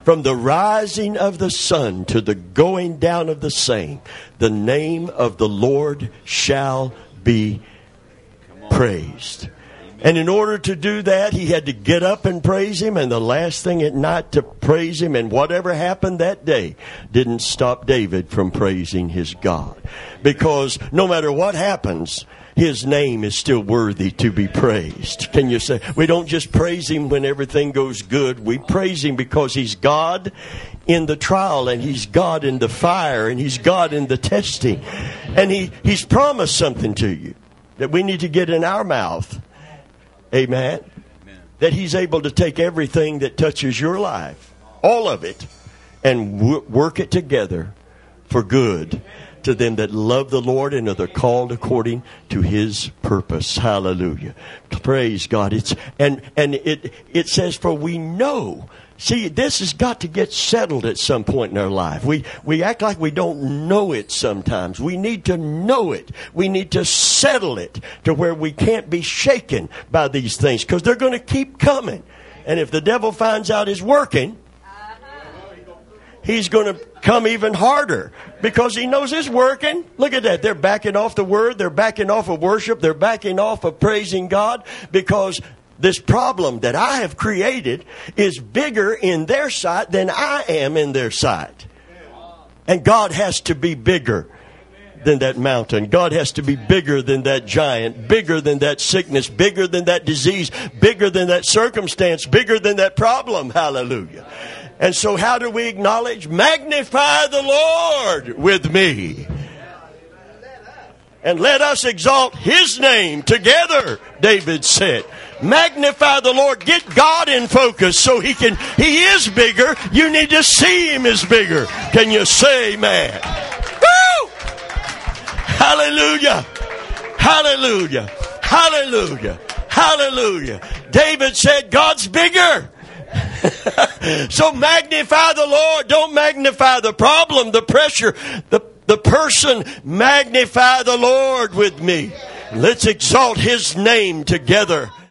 From the rising of the sun to the going down of the same, the name of the Lord shall be praised. And in order to do that, he had to get up and praise him, and the last thing at night to praise him, and whatever happened that day didn't stop David from praising his God. Because no matter what happens, his name is still worthy to be praised. Can you say, we don't just praise him when everything goes good. We praise him because he's God in the trial, and he's God in the fire, and he's God in the testing. And he's promised something to you that we need to get in our mouth. Amen. That he's able to take everything that touches your life, all of it, and work it together for good to them that love the Lord and are called according to his purpose. Hallelujah. Praise God. It says, for we know. See, this has got to get settled at some point in our life. We act like we don't know it sometimes. We need to know it. We need to settle it to where we can't be shaken by these things, because they're going to keep coming. And if the devil finds out it's working, he's going to come even harder because he knows it's working. Look at that. They're backing off the word. They're backing off of worship. They're backing off of praising God because this problem that I have created is bigger in their sight than I am in their sight. And God has to be bigger than that mountain. God has to be bigger than that giant, bigger than that sickness, bigger than that disease, bigger than that circumstance, bigger than that problem. Hallelujah. And so how do we acknowledge? Magnify the Lord with me. And let us exalt his name together, David said. Magnify the Lord. Get God in focus so he is bigger. You need to see him as bigger. Can you say amen? Woo! Hallelujah. Hallelujah. Hallelujah. Hallelujah. David said, God's bigger. So magnify the Lord. Don't magnify the problem, the pressure, the person. Magnify the Lord with me. Let's exalt his name together.